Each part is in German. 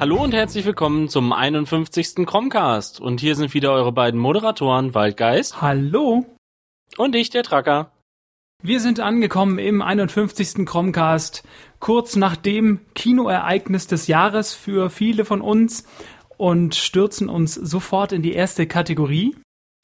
Hallo und herzlich willkommen zum 51. Chromcast. Und hier sind wieder eure beiden Moderatoren, Waldgeist. Hallo. Und ich, der Tracker. Wir sind angekommen im 51. Chromcast, kurz nach dem Kinoereignis des Jahres für viele von uns und stürzen uns sofort in die erste Kategorie.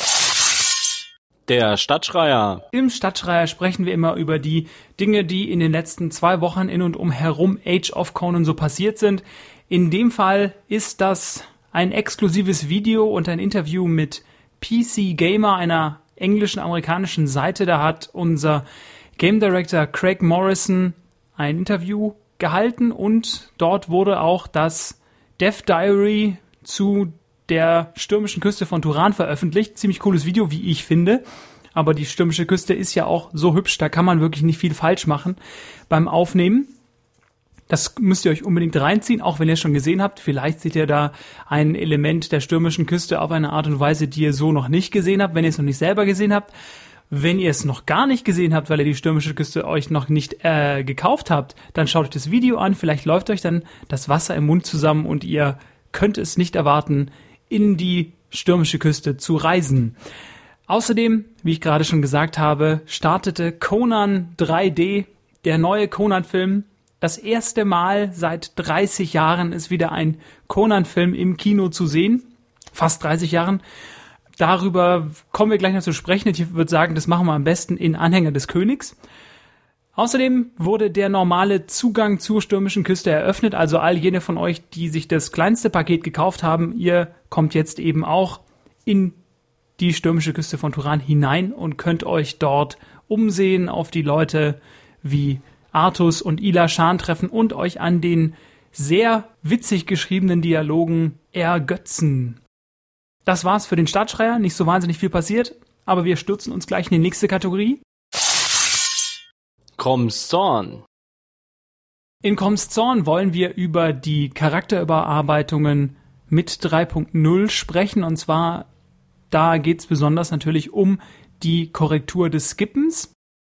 Der Stadtschreier. Im Stadtschreier sprechen wir immer über die Dinge, die in den letzten 2 Wochen in und um herum Age of Conan so passiert sind. In dem Fall ist das ein exklusives Video und ein Interview mit PC Gamer, einer englischen, amerikanischen Seite. Da hat unser Game Director Craig Morrison ein Interview gehalten und dort wurde auch das Death Diary zu der stürmischen Küste von Turan veröffentlicht. Ziemlich cooles Video, wie ich finde. Aber die stürmische Küste ist ja auch so hübsch, da kann man wirklich nicht viel falsch machen beim Aufnehmen. Das müsst ihr euch unbedingt reinziehen, auch wenn ihr es schon gesehen habt. Vielleicht seht ihr da ein Element der stürmischen Küste auf eine Art und Weise, die ihr so noch nicht gesehen habt, wenn ihr es noch nicht selber gesehen habt. Wenn ihr es noch gar nicht gesehen habt, weil ihr die stürmische Küste euch noch nicht gekauft habt, dann schaut euch das Video an. Vielleicht läuft euch dann das Wasser im Mund zusammen und ihr könnt es nicht erwarten, in die stürmische Küste zu reisen. Außerdem, wie ich gerade schon gesagt habe, startete Conan 3D, der neue Conan-Film. Das erste Mal seit 30 Jahren ist wieder ein Conan-Film im Kino zu sehen. Fast 30 Jahren. Darüber kommen wir gleich noch zu sprechen. Ich würde sagen, das machen wir am besten in Anhänger des Königs. Außerdem wurde der normale Zugang zur stürmischen Küste eröffnet. Also all jene von euch, die sich das kleinste Paket gekauft haben, ihr kommt jetzt eben auch in die stürmische Küste von Turan hinein und könnt euch dort umsehen, auf die Leute wie Artus und Ila Shan treffen und euch an den sehr witzig geschriebenen Dialogen ergötzen. Das war's für den Stadtschreier, nicht so wahnsinnig viel passiert, aber wir stürzen uns gleich in die nächste Kategorie. Crom's Zorn. In Crom's Zorn wollen wir über die Charakterüberarbeitungen mit 3.0 sprechen, und zwar da geht's besonders natürlich um die Korrektur des Skippens.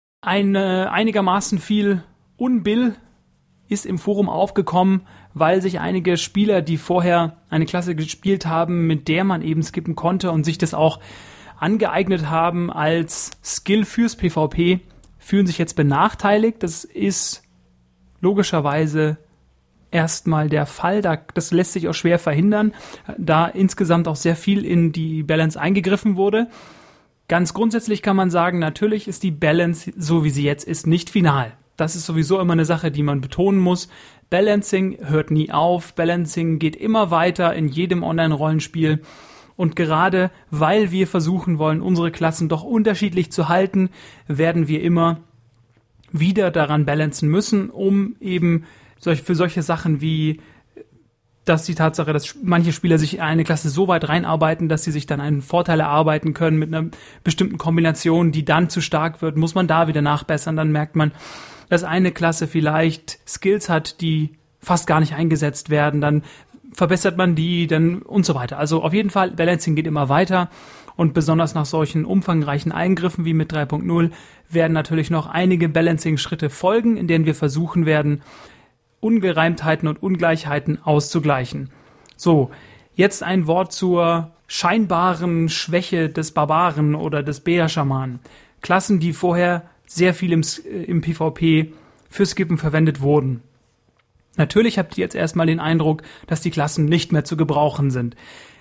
Einigermaßen viel Unbill ist im Forum aufgekommen, weil sich einige Spieler, die vorher eine Klasse gespielt haben, mit der man eben skippen konnte und sich das auch angeeignet haben als Skill fürs PvP, fühlen sich jetzt benachteiligt. Das ist logischerweise erstmal der Fall. Das lässt sich auch schwer verhindern, da insgesamt auch sehr viel in die Balance eingegriffen wurde. Ganz grundsätzlich kann man sagen, natürlich ist die Balance, so wie sie jetzt ist, nicht final. Das ist sowieso immer eine Sache, die man betonen muss. Balancing hört nie auf. Balancing geht immer weiter in jedem Online-Rollenspiel. Und gerade weil wir versuchen wollen, unsere Klassen doch unterschiedlich zu halten, werden wir immer wieder daran balancen müssen, um eben für solche Sachen wie dass die Tatsache, dass manche Spieler sich in eine Klasse so weit reinarbeiten, dass sie sich dann einen Vorteil erarbeiten können mit einer bestimmten Kombination, die dann zu stark wird, muss man da wieder nachbessern. Dann merkt man, dass eine Klasse vielleicht Skills hat, die fast gar nicht eingesetzt werden, dann verbessert man die, dann und so weiter. Also auf jeden Fall, Balancing geht immer weiter und besonders nach solchen umfangreichen Eingriffen wie mit 3.0 werden natürlich noch einige Balancing-Schritte folgen, in denen wir versuchen werden, Ungereimtheiten und Ungleichheiten auszugleichen. So, jetzt ein Wort zur scheinbaren Schwäche des Barbaren oder des Bär-Schamanen. Klassen, die vorher sehr viel im PvP für Skippen verwendet wurden. Natürlich habt ihr jetzt erstmal den Eindruck, dass die Klassen nicht mehr zu gebrauchen sind.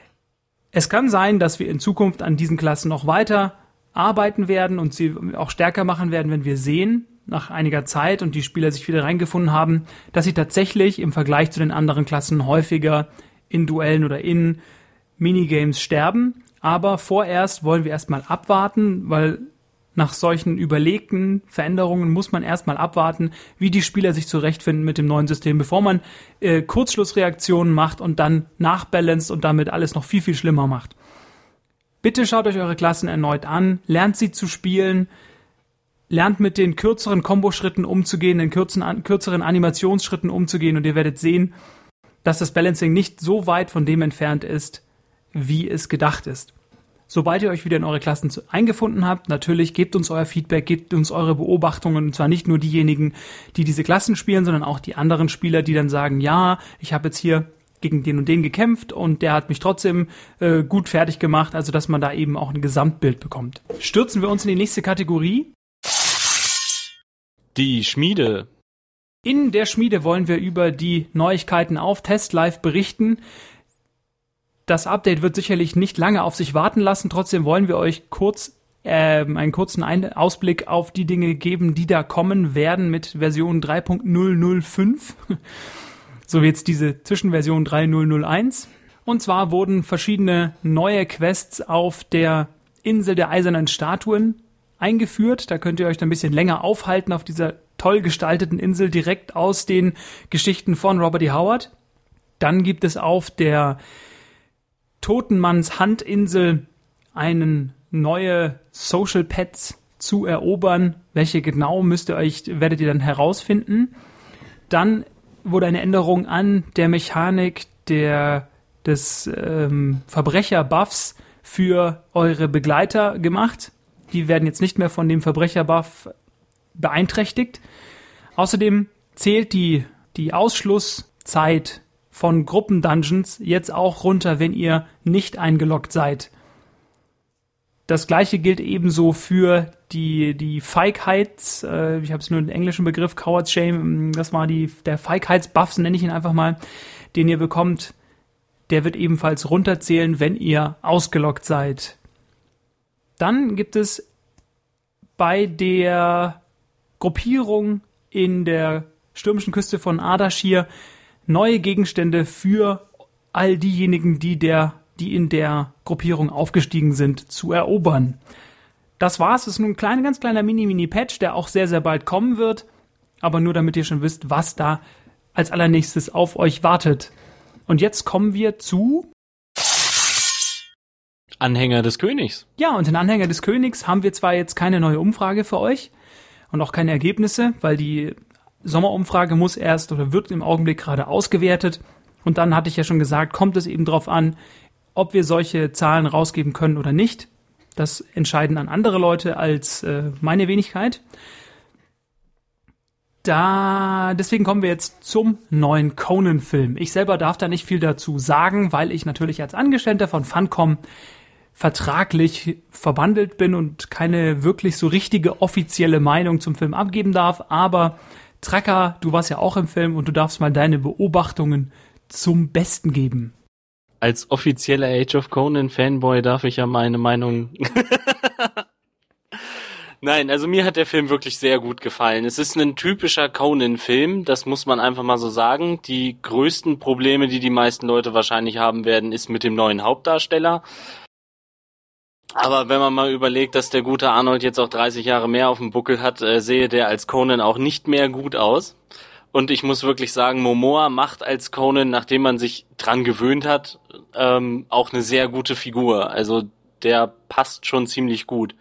Es kann sein, dass wir in Zukunft an diesen Klassen noch weiter arbeiten werden und sie auch stärker machen werden, wenn wir sehen, nach einiger Zeit und die Spieler sich wieder reingefunden haben, dass sie tatsächlich im Vergleich zu den anderen Klassen häufiger in Duellen oder in Minigames sterben. Aber vorerst wollen wir erstmal abwarten, weil nach solchen überlegten Veränderungen muss man erstmal abwarten, wie die Spieler sich zurechtfinden mit dem neuen System, bevor man Kurzschlussreaktionen macht und dann nachbalanced und damit alles noch viel, viel schlimmer macht. Bitte schaut euch eure Klassen erneut an, lernt sie zu spielen, lernt mit den kürzeren Komboschritten umzugehen, den kürzeren Animationsschritten umzugehen und ihr werdet sehen, dass das Balancing nicht so weit von dem entfernt ist, wie es gedacht ist. Sobald ihr euch wieder in eure Klassen eingefunden habt, natürlich gebt uns euer Feedback, gebt uns eure Beobachtungen, und zwar nicht nur diejenigen, die diese Klassen spielen, sondern auch die anderen Spieler, die dann sagen, ja, ich habe jetzt hier gegen den und den gekämpft und der hat mich trotzdem gut fertig gemacht, also dass man da eben auch ein Gesamtbild bekommt. Stürzen wir uns in die nächste Kategorie. Die Schmiede. In der Schmiede wollen wir über die Neuigkeiten auf Test Live berichten. Das Update wird sicherlich nicht lange auf sich warten lassen, trotzdem wollen wir euch einen kurzen Ausblick auf die Dinge geben, die da kommen werden mit Version 3.005. So wie jetzt diese Zwischenversion 3.001. Und zwar wurden verschiedene neue Quests auf der Insel der eisernen Statuen eingeführt. Da könnt ihr euch dann ein bisschen länger aufhalten auf dieser toll gestalteten Insel direkt aus den Geschichten von Robert E. Howard. Dann gibt es auf der Totenmanns Handinsel einen neue Social Pets zu erobern. Welche genau werdet ihr dann herausfinden. Dann wurde eine Änderung an der Mechanik des Verbrecher-Buffs für eure Begleiter gemacht. Die werden jetzt nicht mehr von dem Verbrecher-Buff beeinträchtigt. Außerdem zählt die Ausschlusszeit von Gruppendungeons jetzt auch runter, wenn ihr nicht eingeloggt seid. Das gleiche gilt ebenso für die Feigheits, ich habe es nur den englischen Begriff, Coward's Shame, das war der Feigheitsbuff, nenne ich ihn einfach mal, den ihr bekommt. Der wird ebenfalls runterzählen, wenn ihr ausgeloggt seid. Dann gibt es bei der Gruppierung in der stürmischen Küste von Ardashir neue Gegenstände für all diejenigen, die in der Gruppierung aufgestiegen sind, zu erobern. Das war's. Das ist nun ein ganz kleiner Mini-Patch, der auch sehr, sehr bald kommen wird. Aber nur damit ihr schon wisst, was da als allernächstes auf euch wartet. Und jetzt kommen wir zu Anhänger des Königs. Ja, und in Anhänger des Königs haben wir zwar jetzt keine neue Umfrage für euch und auch keine Ergebnisse, weil die Sommerumfrage wird im Augenblick gerade ausgewertet. Und dann hatte ich ja schon gesagt, kommt es eben drauf an, ob wir solche Zahlen rausgeben können oder nicht. Das entscheiden dann andere Leute als meine Wenigkeit. Deswegen kommen wir jetzt zum neuen Conan-Film. Ich selber darf da nicht viel dazu sagen, weil ich natürlich als Angestellter von Funcom vertraglich verbandelt bin und keine wirklich so richtige offizielle Meinung zum Film abgeben darf. Aber Tracker, du warst ja auch im Film und du darfst mal deine Beobachtungen zum Besten geben. Als offizieller Age of Conan Fanboy darf ich ja meine Meinung... Nein, also mir hat der Film wirklich sehr gut gefallen. Es ist ein typischer Conan-Film, das muss man einfach mal so sagen. Die größten Probleme, die die meisten Leute wahrscheinlich haben werden, ist mit dem neuen Hauptdarsteller. Aber wenn man mal überlegt, dass der gute Arnold jetzt auch 30 Jahre mehr auf dem Buckel hat, sehe der als Conan auch nicht mehr gut aus. Und ich muss wirklich sagen, Momoa macht als Conan, nachdem man sich dran gewöhnt hat, auch eine sehr gute Figur. Also der passt schon ziemlich gut.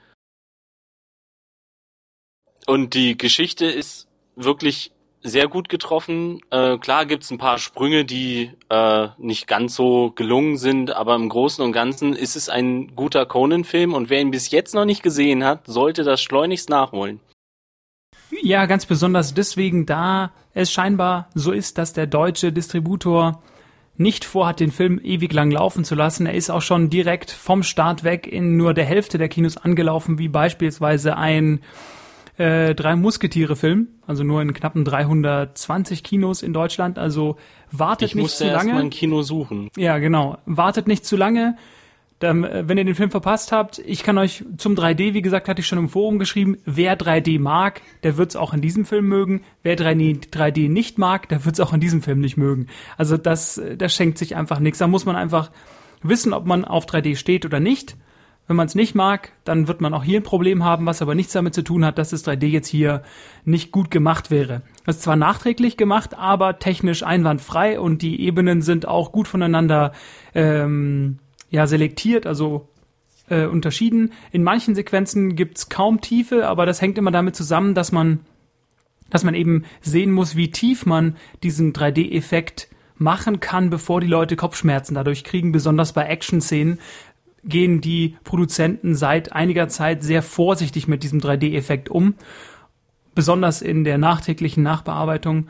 Und die Geschichte ist wirklich sehr gut getroffen. Klar gibt's ein paar Sprünge, die nicht ganz so gelungen sind, aber im Großen und Ganzen ist es ein guter Conan-Film und wer ihn bis jetzt noch nicht gesehen hat, sollte das schleunigst nachholen. Ja, ganz besonders deswegen, da es scheinbar so ist, dass der deutsche Distributor nicht vorhat, den Film ewig lang laufen zu lassen. Er ist auch schon direkt vom Start weg in nur der Hälfte der Kinos angelaufen, wie beispielsweise ein Drei Musketiere-Film, also nur in knappen 320 Kinos in Deutschland, also wartet nicht zu lange. Ich musste erst mal ein Kino suchen. Ja, genau. Wartet nicht zu lange. Dann, wenn ihr den Film verpasst habt, ich kann euch zum 3D, wie gesagt, hatte ich schon im Forum geschrieben, wer 3D mag, der wird's auch in diesem Film mögen. Wer 3D nicht mag, der wird's auch in diesem Film nicht mögen. Also das schenkt sich einfach nichts. Da muss man einfach wissen, ob man auf 3D steht oder nicht. Wenn man es nicht mag, dann wird man auch hier ein Problem haben, was aber nichts damit zu tun hat, dass das 3D jetzt hier nicht gut gemacht wäre. Das ist zwar nachträglich gemacht, aber technisch einwandfrei und die Ebenen sind auch gut voneinander selektiert, also unterschieden. In manchen Sequenzen gibt's kaum Tiefe, aber das hängt immer damit zusammen, dass man eben sehen muss, wie tief man diesen 3D-Effekt machen kann, bevor die Leute Kopfschmerzen dadurch kriegen, besonders bei Action-Szenen gehen die Produzenten seit einiger Zeit sehr vorsichtig mit diesem 3D-Effekt um, besonders in der nachträglichen Nachbearbeitung.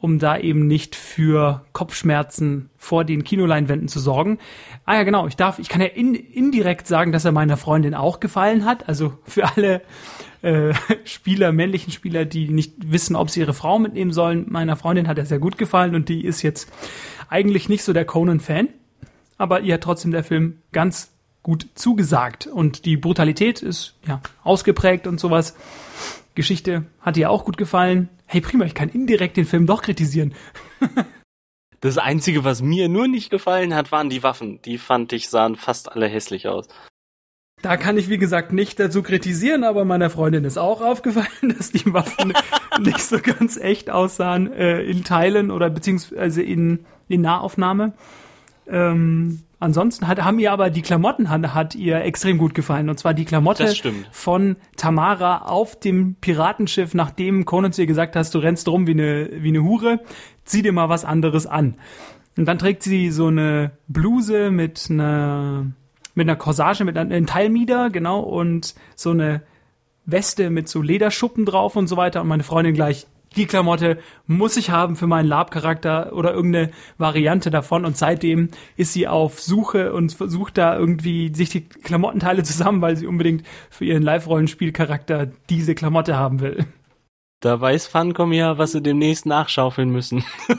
um da eben nicht für Kopfschmerzen vor den Kinoleinwänden zu sorgen. Ah ja, genau, ich kann ja indirekt sagen, dass er meiner Freundin auch gefallen hat. Also für alle männlichen Spieler, die nicht wissen, ob sie ihre Frau mitnehmen sollen. Meiner Freundin hat er sehr gut gefallen und die ist jetzt eigentlich nicht so der Conan-Fan. Aber ihr hat trotzdem der Film ganz gut zugesagt. Und die Brutalität ist ja ausgeprägt und sowas. Geschichte hat ihr auch gut gefallen. Hey, prima, ich kann indirekt den Film doch kritisieren. Das Einzige, was mir nur nicht gefallen hat, waren die Waffen. Die fand ich, sahen fast alle hässlich aus. Da kann ich, wie gesagt, nicht dazu kritisieren, aber meiner Freundin ist auch aufgefallen, dass die Waffen nicht so ganz echt aussahen in Teilen oder beziehungsweise in Nahaufnahme. Ansonsten haben ihr aber die Klamotten hat ihr extrem gut gefallen. Und zwar die Klamotte von Tamara auf dem Piratenschiff, nachdem Conan zu ihr gesagt hat, du rennst rum wie eine Hure, zieh dir mal was anderes an. Und dann trägt sie so eine Bluse mit einer Corsage, mit einem Teilmieder, genau, und so eine Weste mit so Lederschuppen drauf und so weiter. Und meine Freundin gleich, die Klamotte muss ich haben für meinen Lab-Charakter oder irgendeine Variante davon. Und seitdem ist sie auf Suche und versucht da irgendwie sich die Klamottenteile zusammen, weil sie unbedingt für ihren Live-Rollenspiel-Charakter diese Klamotte haben will. Da weiß Funcom ja, was sie demnächst nachschaufeln müssen.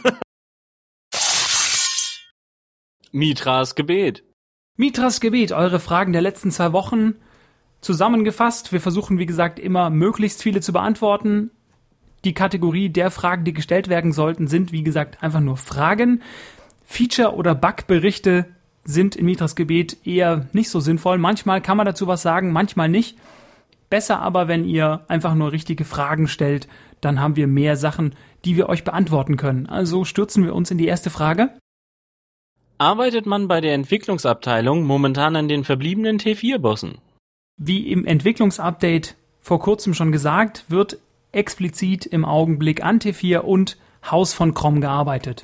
Mithras Gebet. Mithras Gebet, eure Fragen der letzten 2 Wochen zusammengefasst. Wir versuchen, wie gesagt, immer möglichst viele zu beantworten. Die Kategorie der Fragen, die gestellt werden sollten, sind, wie gesagt, einfach nur Fragen. Feature- oder Bug-Berichte sind in Mithras Gebet eher nicht so sinnvoll. Manchmal kann man dazu was sagen, manchmal nicht. Besser aber, wenn ihr einfach nur richtige Fragen stellt, dann haben wir mehr Sachen, die wir euch beantworten können. Also stürzen wir uns in die erste Frage. Arbeitet man bei der Entwicklungsabteilung momentan an den verbliebenen T4-Bossen? Wie im Entwicklungsupdate vor kurzem schon gesagt, wird explizit im Augenblick an T4 und Haus von Krom gearbeitet.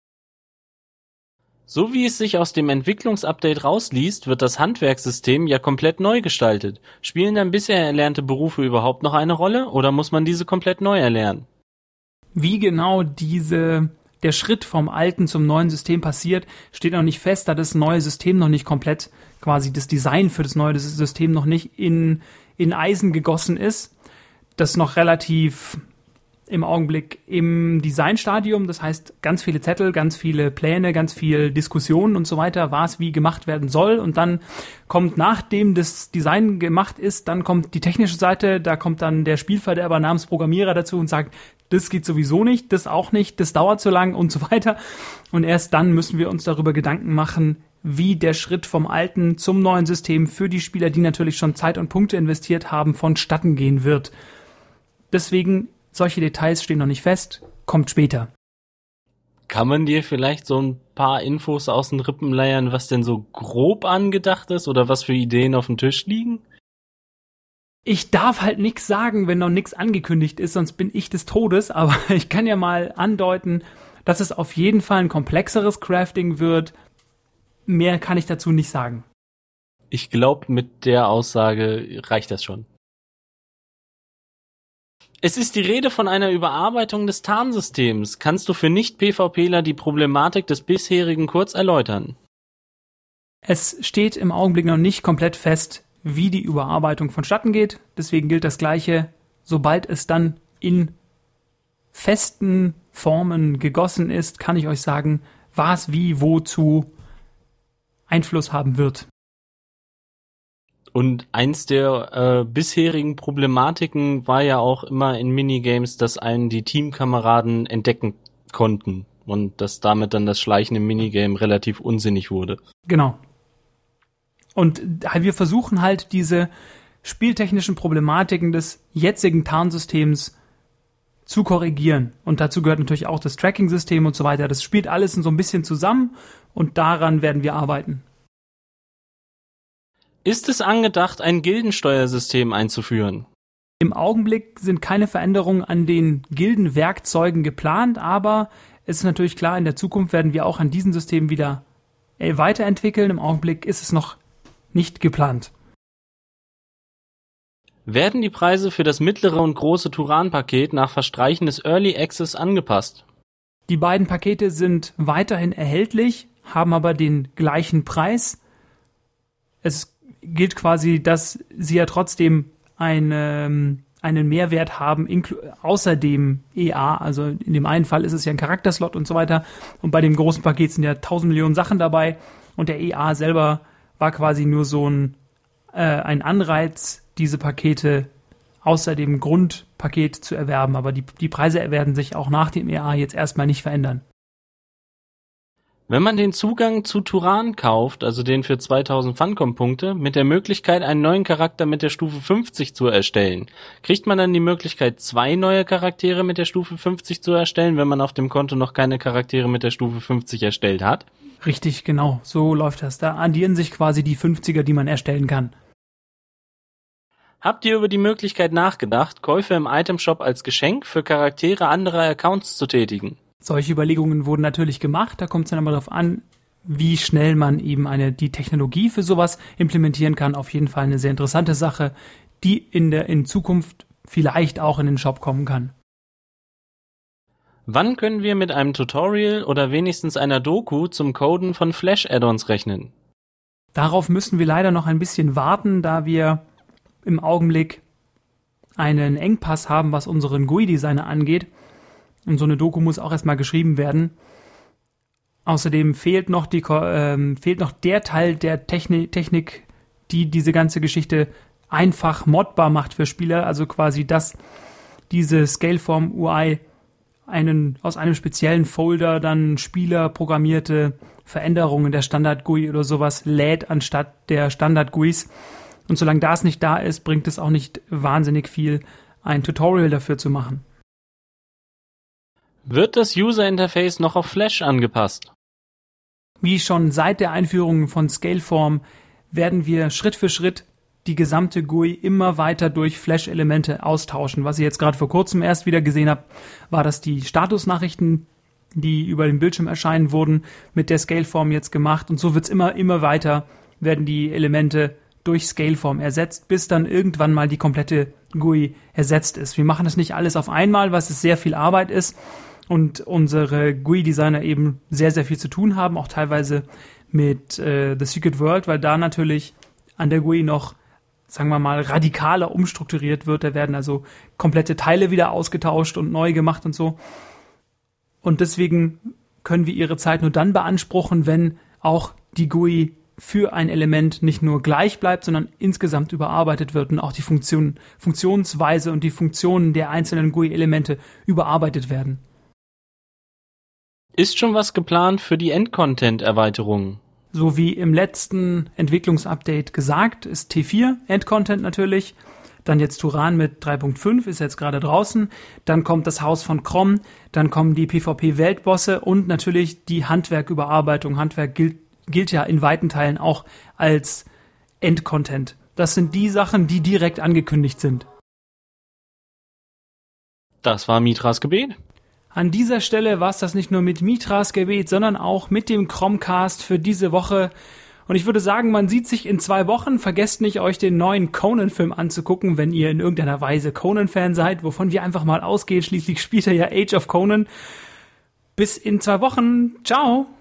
So wie es sich aus dem Entwicklungsupdate rausliest, wird das Handwerkssystem ja komplett neu gestaltet. Spielen dann bisher erlernte Berufe überhaupt noch eine Rolle oder muss man diese komplett neu erlernen? Wie genau der Schritt vom alten zum neuen System passiert, steht noch nicht fest, da das neue System noch nicht komplett, quasi das Design für das neue System noch nicht in Eisen gegossen ist. Das noch relativ im Augenblick im Designstadium, das heißt ganz viele Zettel, ganz viele Pläne, ganz viel Diskussionen und so weiter, was wie gemacht werden soll, und dann kommt, nachdem das Design gemacht ist, dann kommt die technische Seite, da kommt dann der Spielverderber namens Programmierer dazu und sagt, das geht sowieso nicht, das auch nicht, das dauert zu lang und so weiter, und erst dann müssen wir uns darüber Gedanken machen, wie der Schritt vom alten zum neuen System für die Spieler, die natürlich schon Zeit und Punkte investiert haben, vonstatten gehen wird. Deswegen, solche Details stehen noch nicht fest, kommt später. Kann man dir vielleicht so ein paar Infos aus den Rippen leiern, was denn so grob angedacht ist oder was für Ideen auf dem Tisch liegen? Ich darf halt nichts sagen, wenn noch nichts angekündigt ist, sonst bin ich des Todes, aber ich kann ja mal andeuten, dass es auf jeden Fall ein komplexeres Crafting wird. Mehr kann ich dazu nicht sagen. Ich glaube, mit der Aussage reicht das schon. Es ist die Rede von einer Überarbeitung des Tarnsystems. Kannst du für Nicht-PvPler die Problematik des bisherigen kurz erläutern? Es steht im Augenblick noch nicht komplett fest, wie die Überarbeitung vonstatten geht. Deswegen gilt das Gleiche. Sobald es dann in festen Formen gegossen ist, kann ich euch sagen, was wie wozu Einfluss haben wird. Und eins der bisherigen Problematiken war ja auch immer in Minigames, dass einen die Teamkameraden entdecken konnten und dass damit dann das Schleichen im Minigame relativ unsinnig wurde. Genau. Und wir versuchen halt diese spieltechnischen Problematiken des jetzigen Tarnsystems zu korrigieren. Und dazu gehört natürlich auch das Tracking-System und so weiter. Das spielt alles so ein bisschen zusammen und daran werden wir arbeiten. Ist es angedacht, ein Gildensteuersystem einzuführen? Im Augenblick sind keine Veränderungen an den Gildenwerkzeugen geplant, aber es ist natürlich klar, in der Zukunft werden wir auch an diesen Systemen wieder weiterentwickeln. Im Augenblick ist es noch nicht geplant. Werden die Preise für das mittlere und große Turan-Paket nach Verstreichen des Early Access angepasst? Die beiden Pakete sind weiterhin erhältlich, haben aber den gleichen Preis. Es gilt quasi, dass sie ja trotzdem einen Mehrwert haben, außer dem EA. Also in dem einen Fall ist es ja ein Charakterslot und so weiter. Und bei dem großen Paket sind ja 1000 Millionen Sachen dabei. Und der EA selber war quasi nur so ein Anreiz, diese Pakete außer dem Grundpaket zu erwerben. Aber die Preise werden sich auch nach dem EA jetzt erstmal nicht verändern. Wenn man den Zugang zu Turan kauft, also den für 2000 Funcom-Punkte, mit der Möglichkeit, einen neuen Charakter mit der Stufe 50 zu erstellen, kriegt man dann die Möglichkeit, 2 neue Charaktere mit der Stufe 50 zu erstellen, wenn man auf dem Konto noch keine Charaktere mit der Stufe 50 erstellt hat? Richtig, genau. So läuft das. Da addieren sich quasi die 50er, die man erstellen kann. Habt ihr über die Möglichkeit nachgedacht, Käufe im Itemshop als Geschenk für Charaktere anderer Accounts zu tätigen? Solche Überlegungen wurden natürlich gemacht. Da kommt es dann aber darauf an, wie schnell man eben die Technologie für sowas implementieren kann. Auf jeden Fall eine sehr interessante Sache, die in Zukunft vielleicht auch in den Shop kommen kann. Wann können wir mit einem Tutorial oder wenigstens einer Doku zum Coden von Flash-Add-ons rechnen? Darauf müssen wir leider noch ein bisschen warten, da wir im Augenblick einen Engpass haben, was unseren GUI-Designer angeht. Und so eine Doku muss auch erstmal geschrieben werden. Außerdem fehlt noch der Teil der Technik, die diese ganze Geschichte einfach modbar macht für Spieler. Also quasi, dass diese Scaleform UI aus einem speziellen Folder dann spielerprogrammierte Veränderungen der Standard-GUI oder sowas lädt anstatt der Standard-GUIs. Und solange das nicht da ist, bringt es auch nicht wahnsinnig viel, ein Tutorial dafür zu machen. Wird das User-Interface noch auf Flash angepasst? Wie schon seit der Einführung von Scaleform werden wir Schritt für Schritt die gesamte GUI immer weiter durch Flash-Elemente austauschen. Was ich jetzt gerade vor kurzem erst wieder gesehen habe, war, dass die Statusnachrichten, die über dem Bildschirm erscheinen, wurden mit der Scaleform jetzt gemacht. Und so wird es immer weiter, werden die Elemente durch Scaleform ersetzt, bis dann irgendwann mal die komplette GUI ersetzt ist. Wir machen das nicht alles auf einmal, was es sehr viel Arbeit ist. Und unsere GUI-Designer eben sehr, sehr viel zu tun haben, auch teilweise mit The Secret World, weil da natürlich an der GUI noch, sagen wir mal, radikaler umstrukturiert wird. Da werden also komplette Teile wieder ausgetauscht und neu gemacht und so. Und deswegen können wir ihre Zeit nur dann beanspruchen, wenn auch die GUI für ein Element nicht nur gleich bleibt, sondern insgesamt überarbeitet wird und auch die Funktionsweise und die Funktionen der einzelnen GUI-Elemente überarbeitet werden. Ist schon was geplant für die Endcontent-Erweiterungen? So wie im letzten Entwicklungsupdate gesagt, ist T4 Endcontent natürlich. Dann jetzt Turan mit 3.5 ist jetzt gerade draußen. Dann kommt das Haus von Crom. Dann kommen die PvP-Weltbosse und natürlich die Handwerküberarbeitung. Handwerk gilt ja in weiten Teilen auch als Endcontent. Das sind die Sachen, die direkt angekündigt sind. Das war Mitras Gebet. An dieser Stelle war es das nicht nur mit Mitras Gebet, sondern auch mit dem Chromcast für diese Woche. Und ich würde sagen, man sieht sich in 2 Wochen. Vergesst nicht, euch den neuen Conan-Film anzugucken, wenn ihr in irgendeiner Weise Conan-Fan seid, wovon wir einfach mal ausgehen. Schließlich spielt er ja Age of Conan. Bis in 2 Wochen. Ciao!